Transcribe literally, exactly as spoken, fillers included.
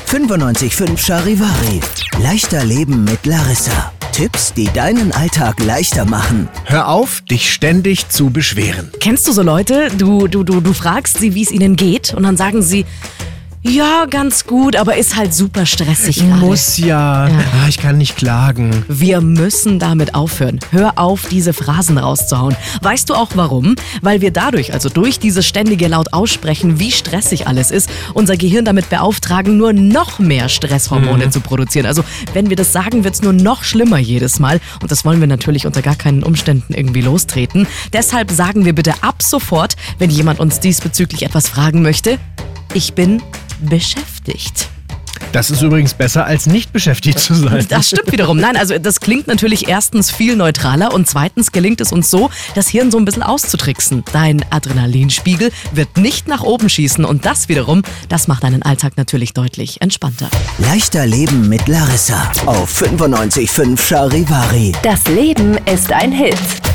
fünfundneunzig Komma fünf Charivari. Leichter Leben mit Larissa. Tipps, die deinen Alltag leichter machen. Hör auf, dich ständig zu beschweren. Kennst du so Leute, du, du, du, du fragst sie, wie es ihnen geht und dann sagen sie, ja, ganz gut, aber ist halt super stressig gerade. Muss ja. Ja. Ah, ich kann nicht klagen. Wir müssen damit aufhören. Hör auf, diese Phrasen rauszuhauen. Weißt du auch warum? Weil wir dadurch, also durch dieses ständige laut aussprechen, wie stressig alles ist, unser Gehirn damit beauftragen, nur noch mehr Stresshormone mhm. zu produzieren. Also wenn wir das sagen, wird es nur noch schlimmer jedes Mal. Und das wollen wir natürlich unter gar keinen Umständen irgendwie lostreten. Deshalb sagen wir bitte ab sofort, wenn jemand uns diesbezüglich etwas fragen möchte, ich bin beschäftigt. Das ist übrigens besser, als nicht beschäftigt zu sein. Das stimmt wiederum. Nein, also das klingt natürlich erstens viel neutraler und zweitens gelingt es uns so, das Hirn so ein bisschen auszutricksen. Dein Adrenalinspiegel wird nicht nach oben schießen und das wiederum, das macht deinen Alltag natürlich deutlich entspannter. Leichter Leben mit Larissa auf fünfundneunzig Komma fünf Charivari. Das Leben ist ein Hit.